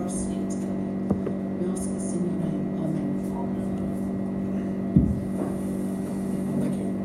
generosity to God. We ask this in your name. Amen. Thank you.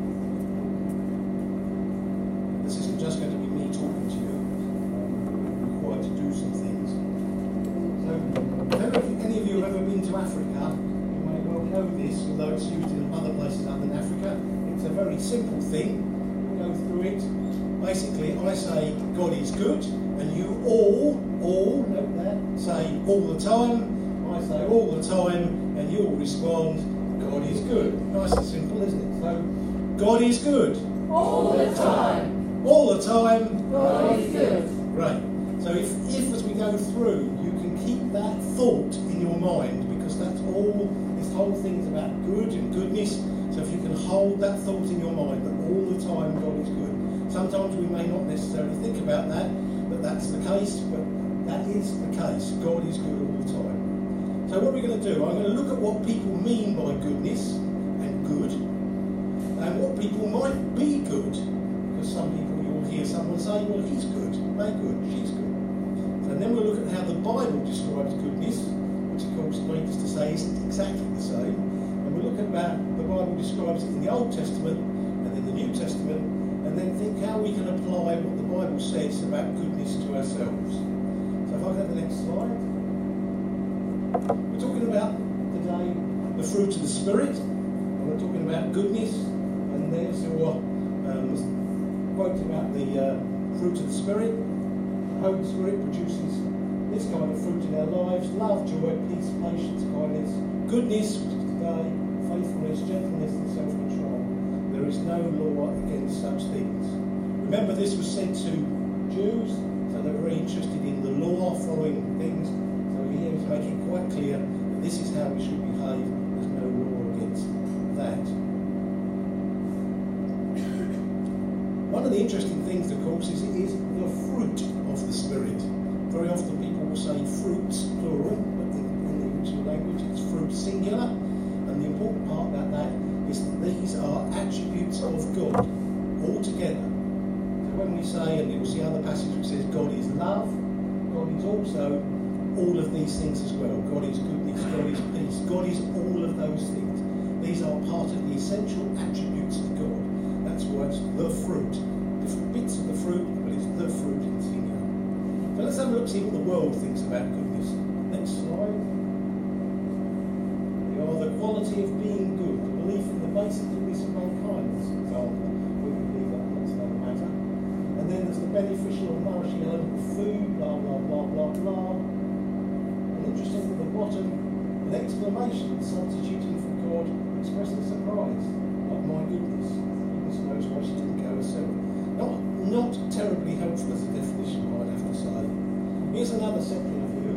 This isn't just going to be me talking to you. I'm required to do some things. So, if any of you have ever been to Africa, you may well know this, although it's used in other places other than Africa. It's a very simple thing. We'll go through it. Basically, I say God is good, and you all, note that, say all the time. I say all the time, and you all respond, God is good. Nice and simple, isn't it? So, God is good. All the time. All the time. God is good. Great. So if as we go through, you can keep that thought in your mind, because that's all, this whole thing's about good and goodness. So if you can hold that thought in your mind that all the time God is good. Sometimes we may not necessarily think about that, but that's the case, but that is the case. God is good all the time. So what we're going to do, I'm going to look at what people mean by goodness and good, and what people might be good, because some people you'll hear someone say, well, he's good, they're good, she's good. So then we'll look at how the Bible describes goodness, which of course, needless to say, isn't exactly the same. And we'll look at how the Bible describes it in the Old Testament and in the New Testament, and then think how we can apply what the Bible says about goodness to ourselves. So if I can have the next slide. We're talking about today the fruit of the Spirit, and we're talking about goodness, and there's your quote about the fruit of the Spirit. The Holy Spirit produces this kind of fruit in our lives: love, joy, peace, patience, kindness, goodness, which is today, faithfulness, gentleness, and self-control. There is no law against such things. Remember, this was sent to Jews, so they're very interested in the law, following things. So here he's making quite clear that this is how we should behave. There's no law against that. One of the interesting things, of course, is it is the fruit of the Spirit. Very often people will say fruits, plural, but in the original language it's fruit singular. And the important part about that is that these are attributes of God altogether. So when we say, and you'll see other passages which says God is love, God is also all of these things as well. God is goodness, God is peace, God is all of those things. These are part of the essential attributes of God. That's why it's the fruit. Different bits of the fruit, but it's the fruit in singular. So let's have a look, see what the world thinks about goodness. Next slide. They are the quality of being good, the belief in the basic goodness of mankind, as an example. We can believe that, that's another matter. And then there's the beneficial and nourishing element of food, blah, blah, blah, blah, blah. And interesting at the bottom, an exclamation substituting for God, expressing surprise. Oh my goodness. Knows why she didn't go herself. Not terribly helpful as a definition, I'd have to say. Here's another secular view.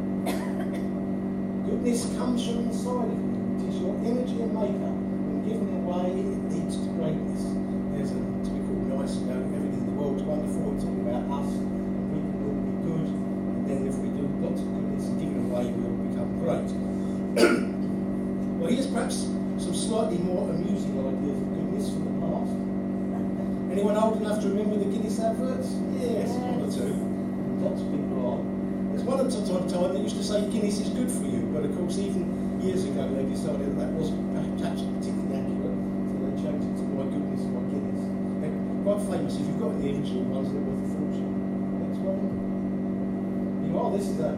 Goodness comes from inside of you. It is your energy and makeup. When given away, it leads to greatness. There's a typical nice, everything in the world's wonderful. We're talking about us, and we can all be good. And then if we do lots of goodness and give it away, we'll become great. Well, here's perhaps some slightly more amusing ideas of goodness from the past. Anyone old enough to remember the Guinness adverts? Yes, one or two. Lots of people are. There's one at a time that used to say Guinness is good for you, but of course even years ago they decided that wasn't perhaps particularly accurate, so they changed it to my goodness, my Guinness. They're quite famous. If you've got the original ones, they're worth a fortune. Next one. Here you are. This is a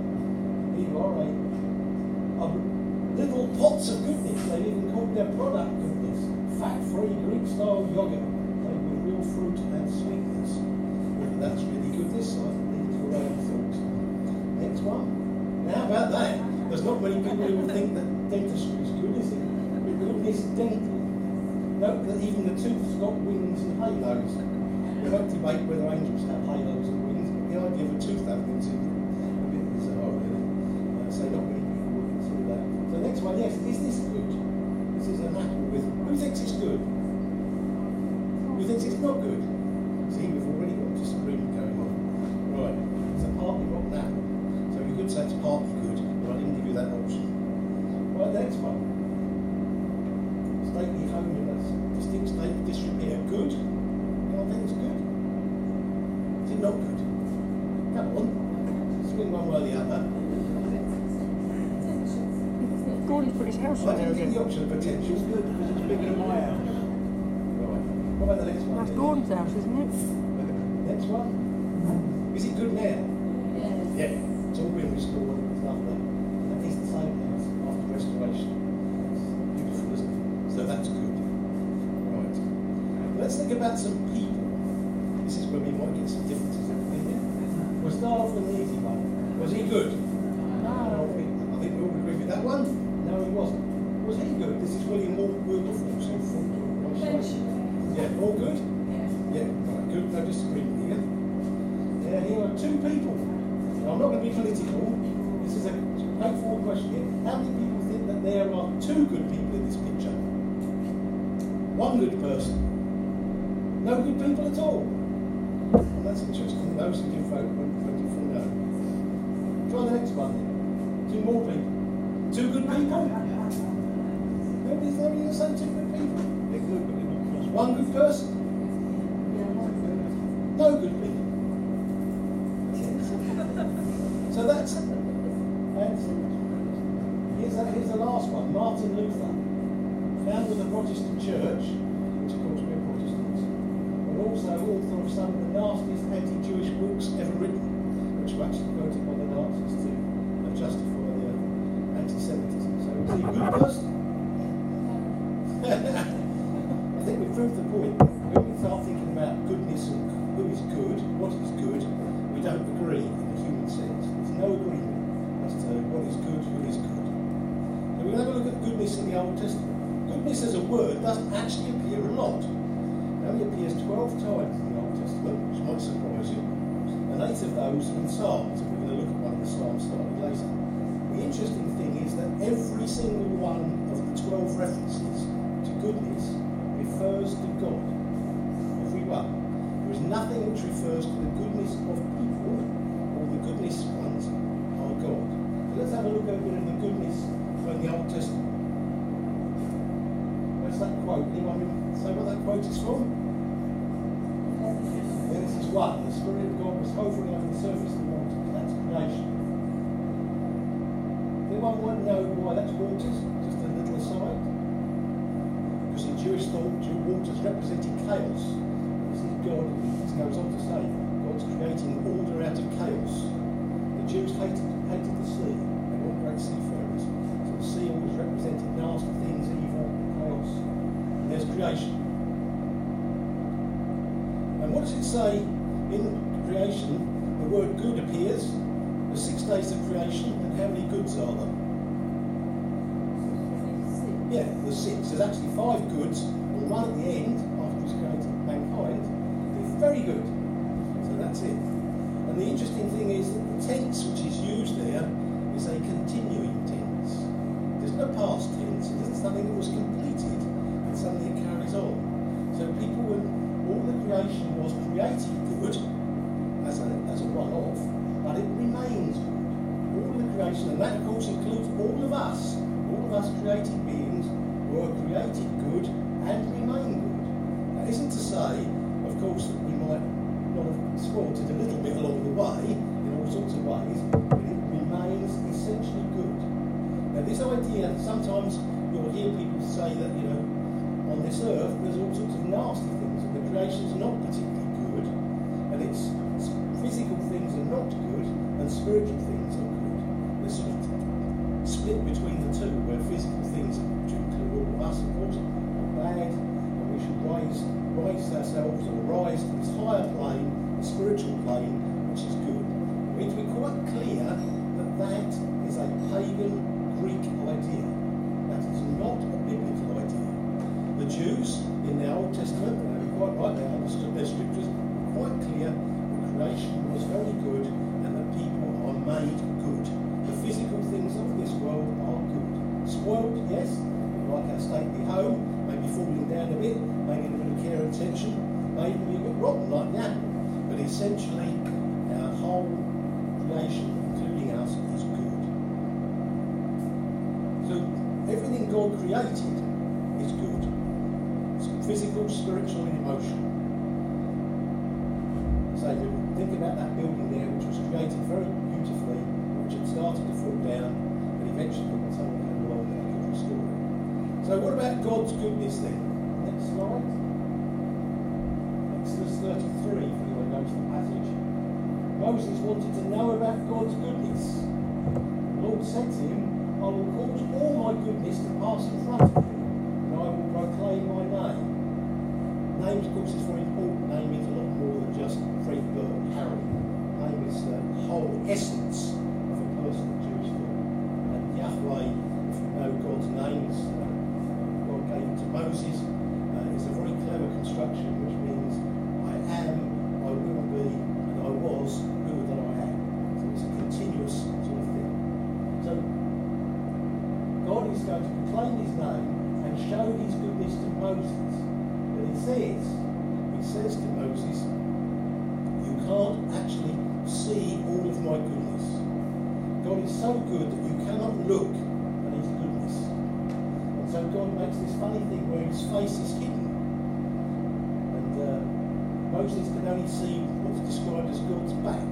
little pots of goodness. They even called their product goodness. Fat-free Greek-style yogurt. Real fruit and sweetness. Whether that's really goodness, I think it's your own thoughts. Next one. Now about that, there's not many people who will think that dentistry is good, is it? Goodness dental. Note that even the tooth's got wings and halos. We won't debate whether angels have halos and wings, but the idea of a tooth having wings is a bit bizarre, really. So not many people will consider that. So next one, yes, is this good? This is an apple with. Who thinks it's good? Who thinks it's not good? See, we've already got a disagreement going on. Right, it's a partly rotten apple. So you could say it's partly good, but I didn't give you that option. Right, the next one. Stately home in a distinct state of disrepair. Good? I think it's good. Is it not good? Come on. Swing one way or the other. want to put his house I right there didn't think again. the option of potential was good because it's bigger than my house. Right. What about the next one? That's then? Gordon's house, isn't it? Next one. Is it good now? Yes. Yeah. It's all been restored. It's lovely. And it's the same house after restoration. It's beautiful, isn't it? So that's good. Right. Let's think about some people. This is where we might get some differences in opinion. We'll start off with the easy one. Was he good? No. I think we all agree with that one. No, he wasn't. Was he good? This is William Wilberforce. Yeah, all good? Yeah, right, good. No disagreement here. Yeah, here are two people. Now, I'm not going to be political. This is a straightforward question here. How many people think that there are two good people in this picture? One good person. No good people at all. Well, that's interesting. Those who did vote voted for no. Try the next one then. Two more people. Two good people? Nobody's there going to say two good people. They're good, but they're not cross. One good person? No good people. So that's it. And here's the last one. Martin Luther, founder of the Protestant Church, which of course we're Protestants, but also author of some of the nastiest anti-Jewish books ever written, which were actually quoted by the Nazis to justify their anti-Semitism. So is he a good person? I think we've proved the point. When we start thinking about goodness and who is good, what is good, we don't agree in the human sense. There's no agreement as to what is good, who is good. So we're going to have a look at goodness in the Old Testament. Goodness as a word doesn't actually appear a lot. It only appears 12 times in the Old Testament, which might surprise you, and 8 of those in Psalms. And we're going to look at one of the Psalms starting later. The interesting thing is that every single one of the 12 references to goodness refers to God. Every one. There is nothing which refers to the goodness of people or the goodness ones are God. So let's have a look at a bit of the goodness from the Old Testament. Where's that quote? Anyone say what that quote is from? Genesis 1. The Spirit of God was hovering over the surface of the waters. That's creation. Anyone want to know why that's waters? Just a little aside. Because in Jewish thought, waters represented chaos. This is God, it goes on to say, God's creating order out of chaos. The Jews hated the sea. They weren't great seafarers. So the sea always represented nasty things, evil, chaos. And there's creation. And what does it say in creation? The word good appears. There's 6 days of creation, and how many goods are there? Yeah, there's 6. There's actually 5 goods, and one at the end, after he's created mankind, is very good. So that's it. And the interesting thing is that the tense which is used there is a continuing tense. There's no past tense. It isn't something that was completed. It's something that carries on. So people, when all the creation was created good, as a one-off, but it remains good. All the creation, and that of course includes all of us created beings were created good and remain good. That isn't to say, of course, that we might not have spoiled it a little bit along the way, in all sorts of ways, but it remains essentially good. Now this idea, sometimes you'll hear people say that, on this earth there's all sorts of nasty things, and the creation's not particularly good, and it's physical things are not good, and spiritual things are good. There's sort of split between the two, where physical things, which include all of us, of course, are bad, and we should rise ourselves or rise to this higher plane, the spiritual plane, which is good. We need to be quite clear that that is a pagan Greek idea. That is not a biblical idea. The Jews in the Old Testament, and they were quite right, they understood their scriptures, were quite clear that creation was very good and that people are made good. The physical things of this world are good. Spoiled, yes, like our stately home, maybe falling down a bit, maybe a bit of care and attention, maybe a bit rotten like the apple. But essentially, our whole creation, including us, is good. So everything God created is good. It's physical, spiritual, and emotional. So think about that building there, which was created very beautifully, which had started to fall down, but eventually when someone came along, they could God's goodness then. Next slide. Exodus 33, if anyone knows the passage. Moses wanted to know about God's goodness. The Lord said to him, I will cause all my goodness to pass in front of you, and I will proclaim my name. Name, of course, is very important. Name means a lot more than just Fred, Bert, Harry. Name is the whole essence of a person of Jewish thought. And Yahweh, if you know God's names, God gave it to Moses. It's a very clever construction, which means I am, I will be, and I was who that I am. So it's a continuous sort of thing. So God is going to proclaim his name and show his goodness to Moses. But he says to Moses, you can't actually see all of my goodness. God is so good that you cannot look at his goodness. And so God makes this funny thing where his face is hidden. Moses can only see what's described as God's back.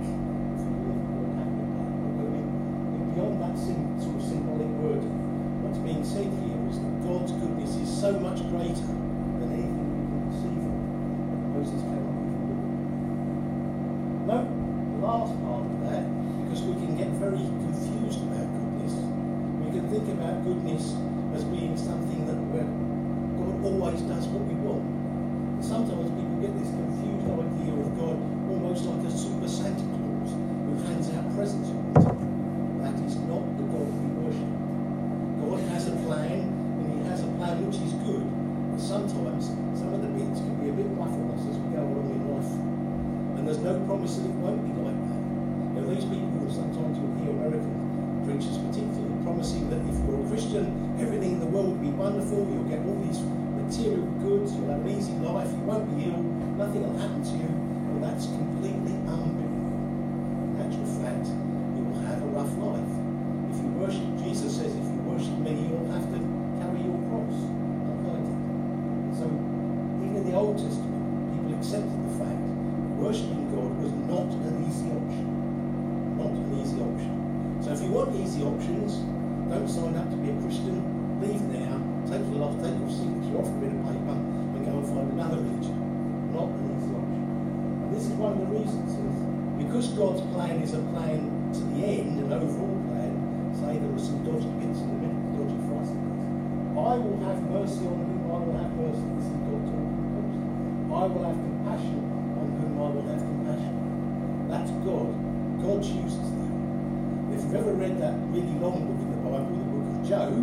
Beyond that sort of symbolic word, what's being said here is that God's goodness is so much greater than anything we can conceive of that Moses cannot even look at. Note the last part of that, because we can get very confused about goodness. We can think about goodness as being something that God always does what we want. Sometimes people get this confused idea of God almost like a super Santa Claus who hands out presents all the time. That is not the God we worship. God has a plan, and he has a plan which is good. But sometimes some of the bits can be a bit rough on us as we go along in life. And there's no promise that it won't be like that. You know, these people, sometimes you'll hear American preachers particularly promising that if you're a Christian, everything in the world will be wonderful, you'll get all these material goods, you'll have an easy life, you won't be ill, nothing will happen to you. Well, that's completely unbiblical. In actual fact, you will have a rough life. If you worship, Jesus says, if you worship me, you'll have to carry your cross, like I did. So, even in the Old Testament, people accepted the fact that worshipping God was not an easy option. Not an easy option. So if you want easy options, don't sign up to be a Christian, leave now, take your signature off a bit of paper and go and find another religion. Not an easy option. And this is one of the reasons, because God's plan is a plan to the end, an overall plan. Say there are some dodgy bits in the middle, dodgy for us. I will have mercy on whom I will have mercy. This is God talking. I will have compassion on whom I will have compassion. That's God. God chooses that. If you've ever read that really long book in the Bible, the book of Job,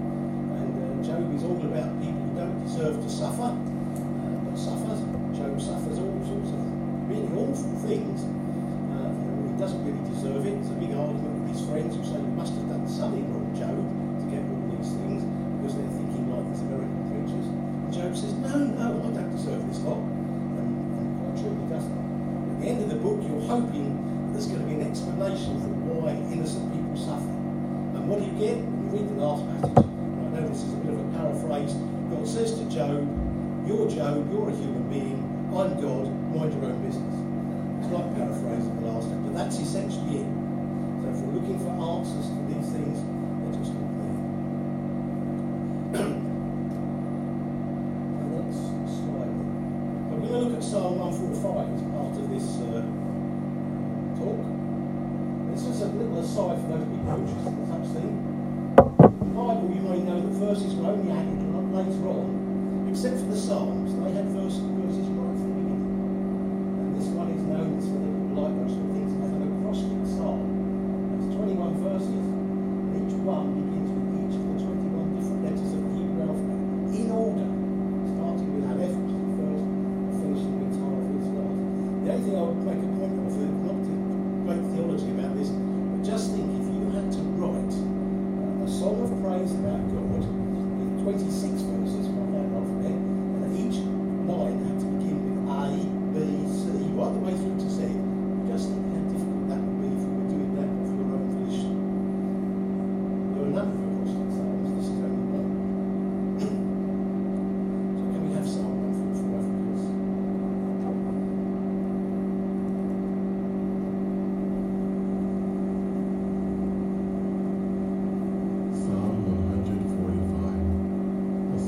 Job is all about people who don't deserve to suffer, but suffers. Job suffers all sorts of really awful things. He doesn't really deserve it. It's a big argument with his friends who say you must have done something wrong, Job, to get all these things, because they're thinking like these American preachers. And Job says, no, I don't deserve this lot. And quite true, he doesn't. At the end of the book, you're hoping that there's going to be an explanation for why innocent people suffer. And what do you get? You read the last passage. I know this is a bit of a paraphrase. God says to Job, you're a human being, I'm God, mind your own business. It's like paraphrasing the last one, but that's essentially it. So if we're looking for answers to these things, they're just not there. The next slide. So we're going to look at Psalm 145 as part of this talk. This is a little aside for those people interested in such things. Bible, you may know that verses were only added later on, except for the Psalms. They had verses right from the beginning. And this one is known for the people like those sort of things as an acrostic psalm. There's 21 verses, and each one begins with each of the 21 different letters of the Hebrew alphabet, in order, starting with Aleph, which is the first, and finishing with Tav, which is the last. The only thing I would make a point of, not to great theology about this, but just think if you had to write a song of praise about God in 26 verses from that alphabet, and each line had to begin with A, B, C, right the way through to Z. Just think how difficult that would be if you were doing that for your own volition. There are a number of acrostic psalms, this is only one. So can we have Psalm 145, please? Psalm 145. The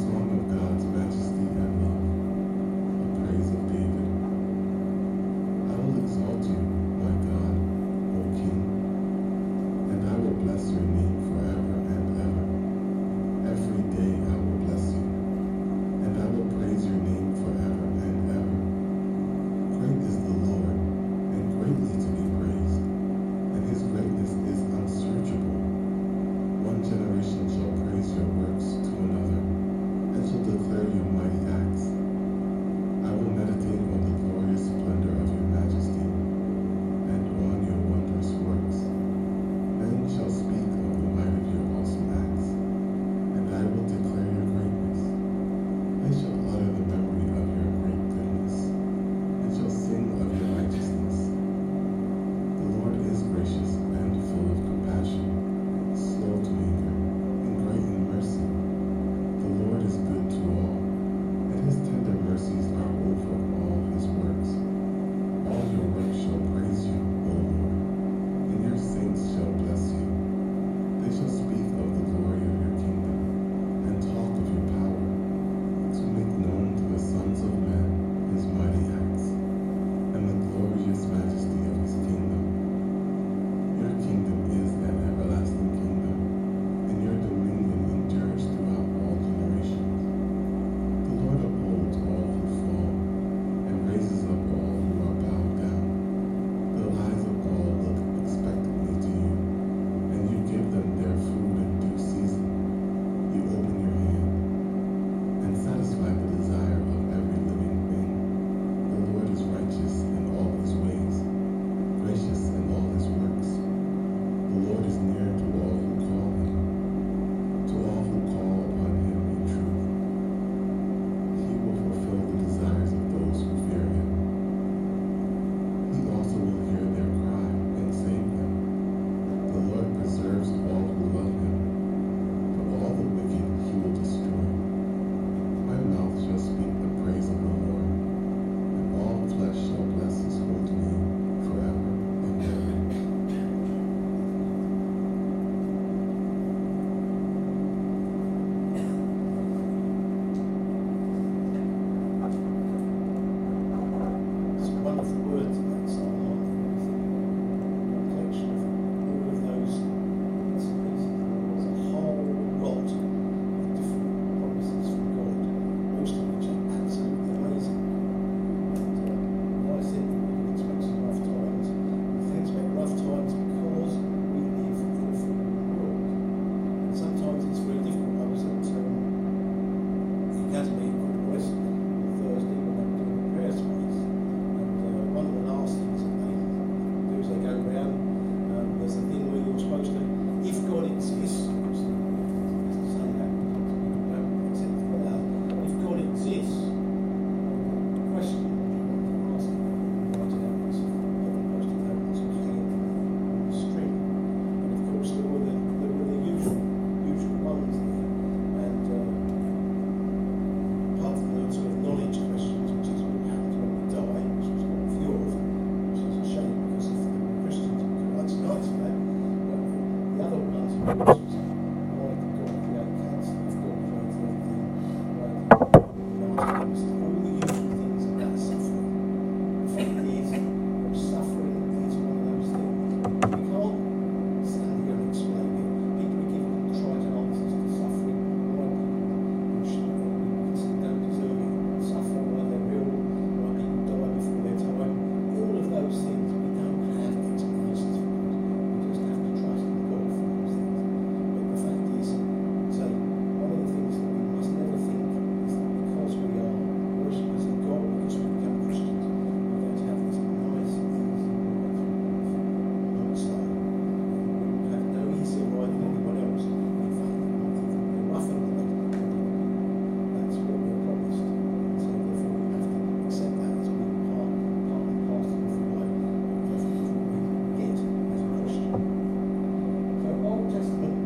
which is why did God create cancer? If God created everything, why did all the usual things about suffering? The fact is, suffering is one of those things. We can't stand here and explain it. People are given trite answers to suffering. Why people don't deserve it, suffer, why they're ill, why people die before their time. All of those things, we don't have explanations for God. We just have to trust in God for those things. But the fact is, say, one of the things that we must never think is that because we are worshippers of God, because we become Christians, we're going to have this nice, easy ride through life. Not so. We have no easier ride than anyone else. In fact, we're rougher than them. That's what we're promised. So therefore we have to accept that as being part and parcel of the life. That's what we get as a Christian. So Old Testament.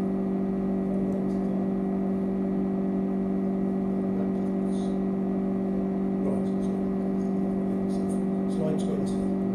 Right, slide 20.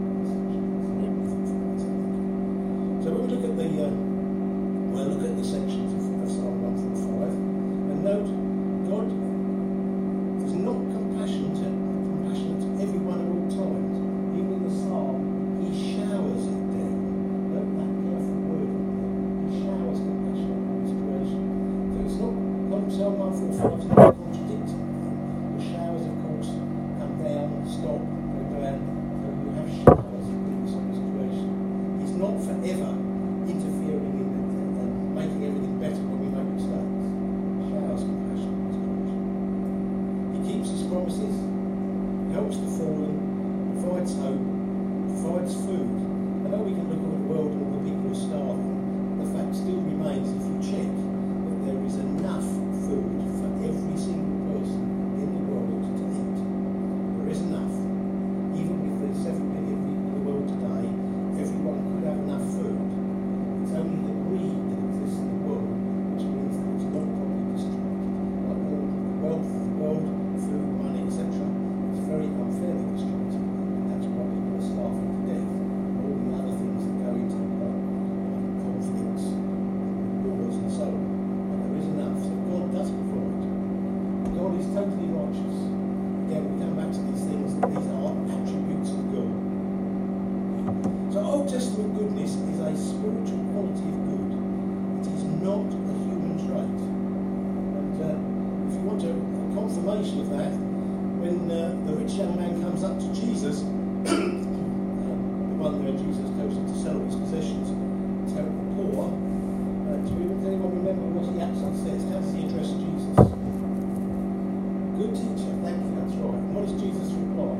So when we look at the sections of Psalm 1 through 5, and note, God is not compassionate to everyone at all times. Even in the Psalm, He showers it down. Note that careful word. He showers compassion on His creation. So it's not Psalm 1 through 5 is not contradicting. The showers, of course, come down, stop, go down. So you have showers of goodness on His creation. He's not forever interfering in it and making everything better when we make mistakes. Showers compassion on His creation. He keeps His promises, helps the fallen, provides hope, provides food. I know we can look at the world and all the people are starving. The fact still remains, if you check, that there is enough food for every single person in the world to eat. There is enough. Even with the 7 billion people in the world today, everyone could have enough food. It's only the greed that exists in the world, which means that it's not properly distributed. Like all the wealth of the world, food, money, etc., it's very unfairly distributed. And that's why people are starving to death. And all the other things that go into it, like conflicts, wars, and so on. But there is enough. So God does provide. God is totally righteous. Again, we come back to these things. These are attributes of God. So Old Testament goodness is a spiritual quality of good. It is not a human trait. And if you want a confirmation of that, when the rich young man comes up to Jesus, the one where Jesus goes to sell his possessions to help the poor, does anyone remember what he actually says? How does he address Jesus? Good teacher, thank you, that's right. And what does Jesus reply?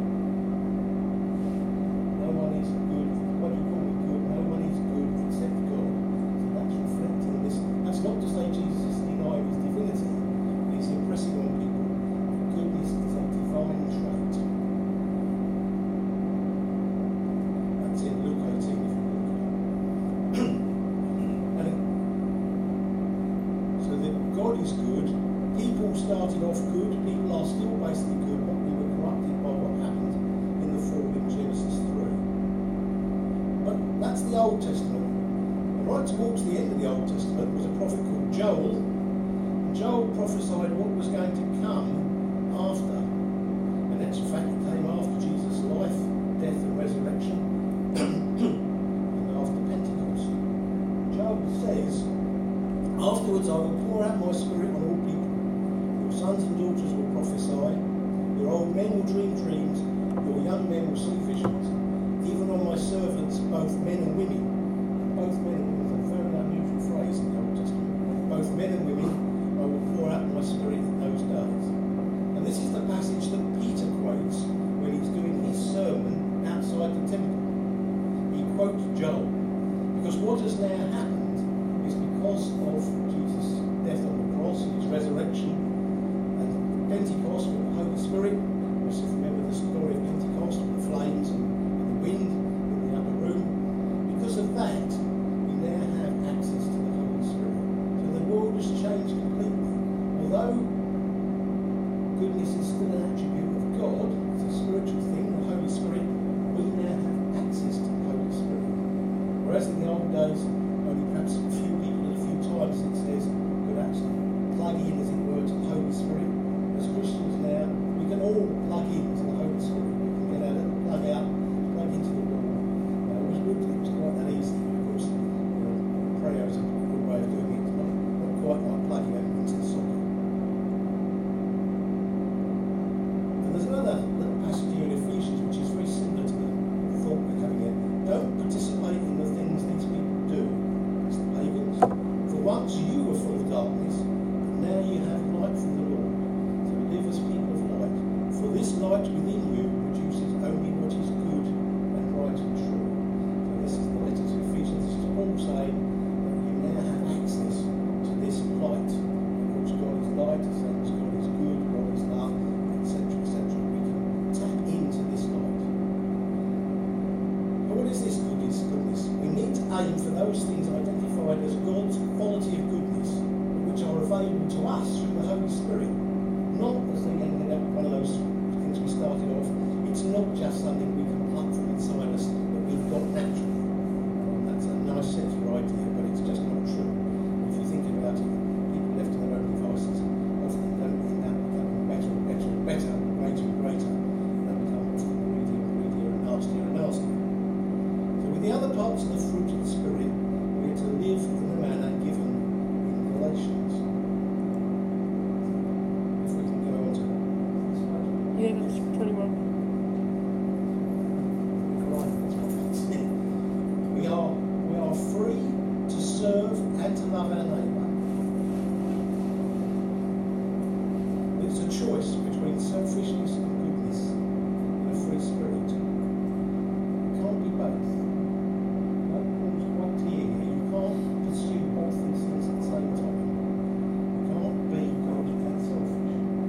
No one is good. What do you call me good? No one is good except God. So that's reflecting this. That's not to say Jesus is denying his divinity, but he's impressing on people that goodness is a divine trait. That's in Luke 18 if you look at it. So that God is good. People started off good. People are still basically good, but we were corrupted by what happened in the fall in Genesis 3. But that's the Old Testament. And right towards the end of the Old Testament was a prophet called Joel. And Joel prophesied what was going to come after. And that's in fact it came after Jesus' life, death and resurrection, and after Pentecost. Joel says, afterwards I will pour out my spirit on all people. Your sons and daughters will prophesy. Your old men will dream dreams. Your young men will see visions. Even on my servants, both men and women. Both men and women is a very unusual phrase in the Old Testament. Both men and women, I will pour out my spirit in those days. And this is the passage that Peter quotes when he's doing his sermon outside the temple. He quotes Joel. Because what has now happened is because of Jesus' death on the cross and his resurrection, Pentecost with the Holy Spirit. Also remember the story of Pentecost with the flames and the wind in the upper room. Because of that, we now have access to the Holy Spirit. So the world has changed completely. Although goodness is still an attribute of God, it's a spiritual thing, the Holy Spirit, we now have access to the Holy Spirit. Whereas in the old days, only perhaps a few people at a love our neighbour. It's a choice between selfishness and goodness and a free spirit. It can't be both. Like Paul's quite clear here, you can't pursue both these things at the same time. You can't be good and selfish.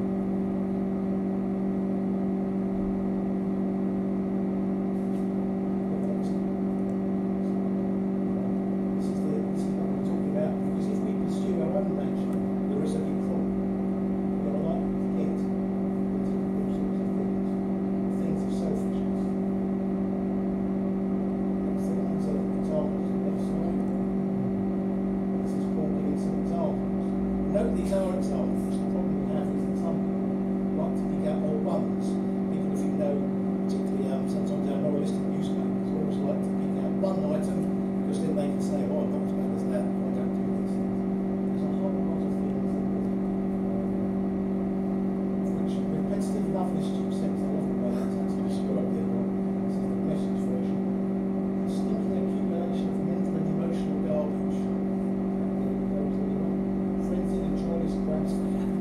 This is what we're talking about, because if we pursue our own nature, there is a big problem. We're going to like to get into all sorts of things of selfishness. Next thing is examples of left side. This is Paul giving some examples. Note these are examples. The problem we have is that some people like to pick out all ones. People, if you know, particularly sometimes our moralistic newspapers, always like to pick out one item, because then they can say, oh, I'm not as bad as that, I don't do these things. There's a whole lot of things which repetitive love in a stupid sense, I love the way that's described here. This is the Message version. A stinking accumulation of mental and emotional garbage. Frenzied and joyless grabs for happiness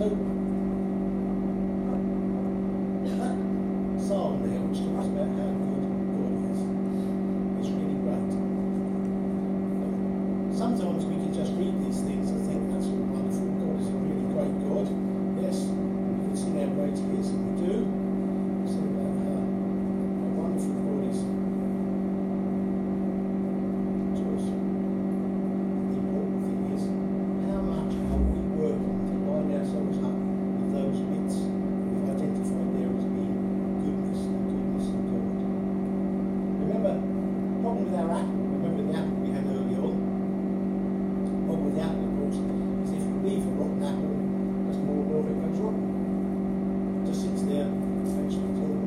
So, that psalm there, which talks about how good God is really great. Sometimes we can just read these things and think, that's all wonderful, God is a really great God. Yes, we can sing how great He is, and we do. We sing about how wonderful God is. To us. The important thing is, how much are we working to line ourselves up with those bits we've identified there as being goodness and God. Remember, problem with our apple, remember the apple we had earlier on? Problem with the apple, of course, is if you leave a rotten apple, just more and more of it goes rotten. It just sits there, eventually it's all.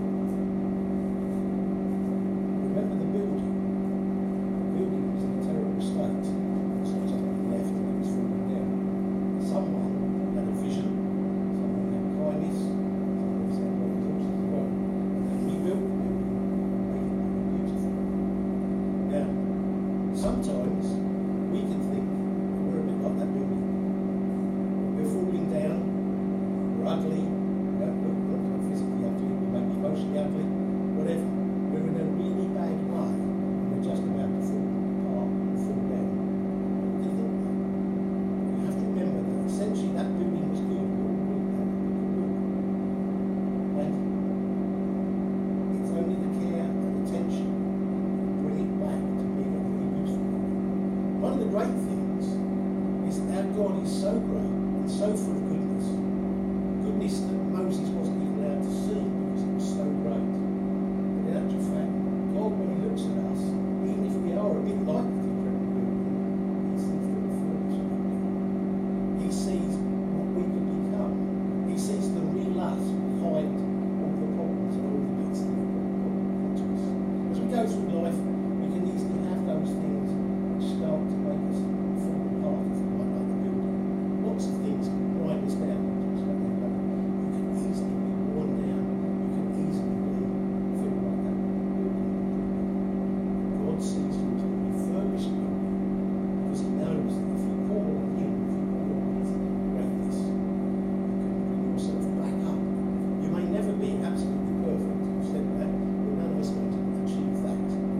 Remember the building. The building was in a terrible state. It's not just been left and it was falling down. Someone had a vision, someone had kindness, someone said, well, it's also as well. And they rebuilt the building, made it look beautiful. Now, sometimes we can think we're a bit like that building. We're falling down, we're ugly, we don't look physically ugly, we may be emotionally ugly, whatever. We're in a really bad way, and we're just about to fall apart and fall down. We can think that. You have to remember that essentially that building was good. We all agreed that it was good. And it's only the care and attention that bring it back to being a really beautiful. One of the great things is that our God is so great and so full of goodness. Goodness that Moses wasn't even allowed to see because it was so great. But in actual fact, God, when He looks at us, even if we are a bit like the decrepit building, He sees the fullness of it. He sees what we could become. He sees the real us behind all the problems and all the bits that we've got to us. As we go through life, we can easily have those things which start to make us fall apart, if you like the building. Lots of things grind us down. You can easily be worn down. You can easily feel like that building. God sees you as a refurbished building because He knows that if you call on Him, if you call on His greatness, you can bring yourself back up. You may never be absolutely perfect. I've said that, but none of us want to achieve that.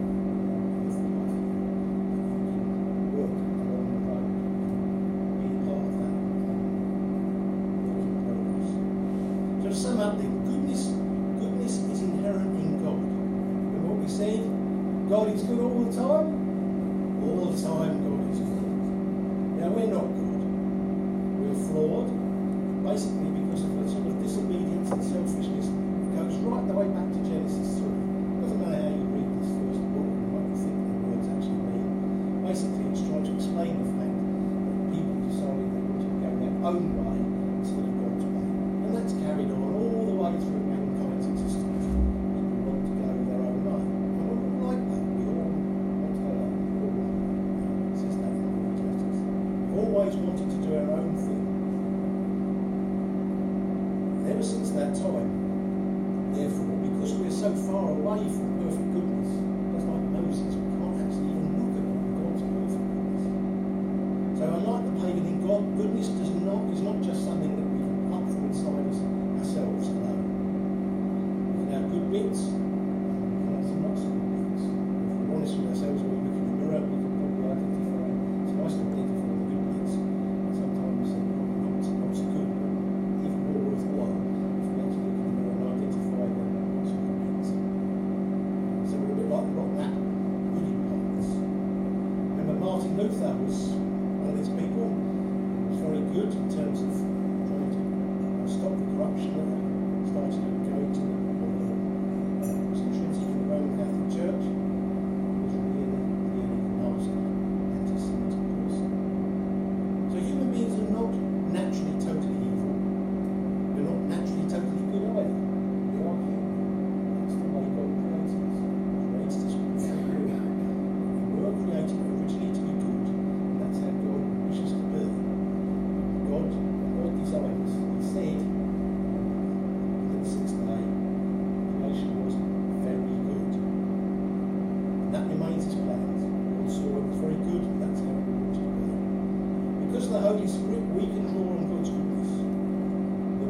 Work along the road, be part of that work in progress. So to sum up then, goodness is inherent in God. And what we said, God is good all the time. All the time God is good. Now we're not good. We're flawed, basically because of a sort of disobedience and selfishness that goes right the way back to Genesis 3. Doesn't matter how you read this first book and what you think the words actually mean. Basically, it's trying to explain the fact that people decided they wanted to go their own way instead of God's way. And that's carried on all the way through mankind's existence. People want to go their own way. And we're all like that. We all want to go that way. We all like that. It says that in all these letters. We've always wanted to do our own thing. And ever since that time, therefore, because we're so far away from perfect goodness, just like Moses, we can't actually even look at God's perfect goodness. So unlike the pagan in God, goodness is not just something that we can pluck from inside us ourselves alone. We can have good bits, and we can have some not so good bits. If we're honest with ourselves when we look in the mirror, we can probably identify, it's nice to identify the good bits, and sometimes not so good, but even more worthwhile if we actually look in the mirror and identify the not so good bits. So we're a bit like the rotten apple, goody parts. Remember Martin Luther was one of these people who was very good in terms of trying to stop the corruption that started going to was intrinsic in the Roman Catholic Church. He was really nasty, anti-Semitic person. So human beings are not naturally totally evil. We're not naturally totally good either. We are human. That's the way God created us. He created us with free will. We were created originally to be good, and that's how God wishes to be. God designed us. He said on the sixth day, creation was very good. And that remains His plans. God saw it was very good, and that's how we want to be. Because of the Holy Spirit, we can draw on God's goodness.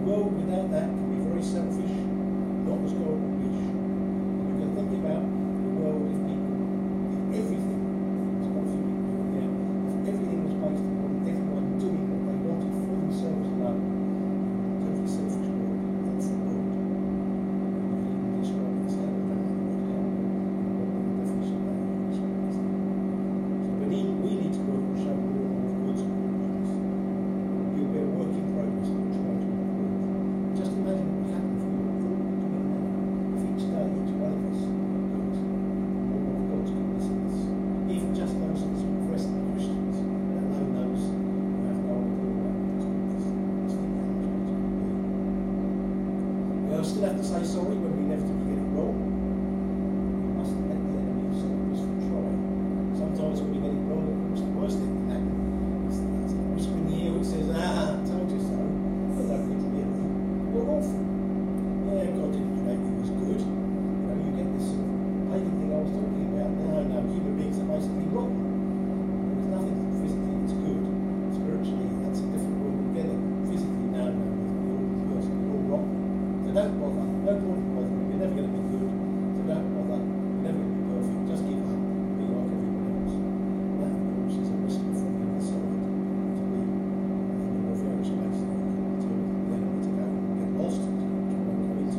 world without that can be very selfish, not as God would wish. You can think about the world if people did everything. It's not a few people here. If everything was based upon everyone doing what they wanted for themselves alone, totally selfish world, that's the world. You describe it as hell, don't you? What the definition of that is. So we need to work and show more of God's goodness. We're a work in progress, we're trying to improve. Just imagine what would happen if we were all doing that. If each day, each one of us goes more of God's goodness in us. Even just those of us who profess to be Christians, let alone those who have no idea about God's goodness. Just think how much better it would be. We'll still have to say sorry when we inevitably get it wrong. We mustn't let the enemy stop us from trying. Sometimes when we get it wrong, of course, the worst thing can happen is that there's a whisper in the ear which says, I told you so. I don't think really. You're awful. Yeah, God didn't create you as good. You know, you get this sort of pagan thing I was talking about. No, human beings are basically rotten. There's nothing physically that's good. Spiritually, that's a different world altogether. Physically, no, you're all rotten. So don't bother. No point in bothering. You're never going to be good. So don't bother. You're never going to be perfect. Just give up. Be like everyone else. That, of course, is a whisper from the other side to be in the warfare space to the enemy to go and get lost and to go into.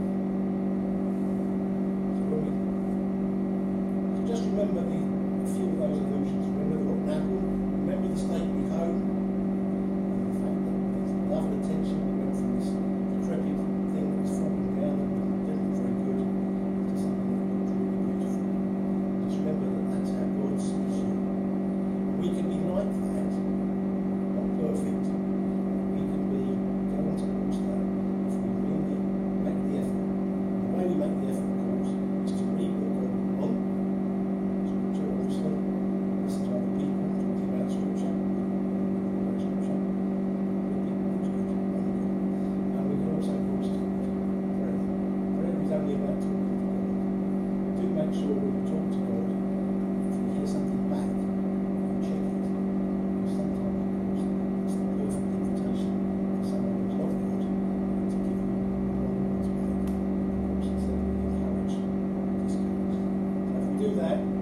So just remember a few of those illusions. Remember the rotten apple. Remember the stately home. And the fact that there's love and attention that went from this decrepit thing that was falling down and didn't look very good to something that looked really beautiful. Just remember that that's how God sees you. We can be like that, not perfect. We can be going towards that if we really make the effort. The way we make the effort, of course, is to read what God wants. Scripture, obviously. Listen to other people talking about Scripture. Read Scripture. Read people who's good, only good. And we can also, of course, talk to God. Prayer. Prayer is only about talking to God. Do make sure when you talk to God, if you hear something back, you check it. Because sometimes, of course, it's the perfect invitation for someone who's not good to give you the wrong words back. Of course, instead of being encouraged, discouraged. So if we do that,